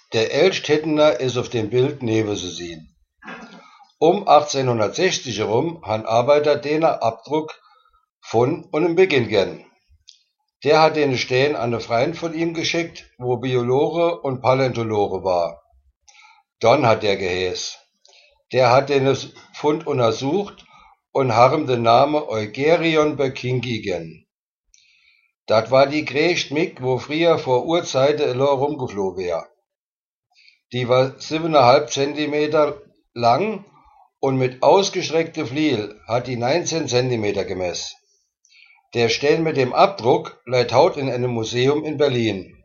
Der Elchthettener is auf dem Bild neben se sehen. Um 1860 herum han Arbeiter dener Abdruck von und im Beginn gern. Der hat den Stehen an ne Freund von ihm geschickt, wo Biologe und Paläontologe war. Don hat der geheiß. Der hat den Fund untersucht und harm den Name Eugerion Böckingi gern. Dat war die gräscht Mick, wo früher vor Urzeiten elo rumgeflohen wär. Die war 7,5 Zentimeter lang und mit ausgestreckte Fliel hat die 19 Zentimeter gemessen. Der Stein mit dem Abdruck leiht haut in einem Museum in Berlin.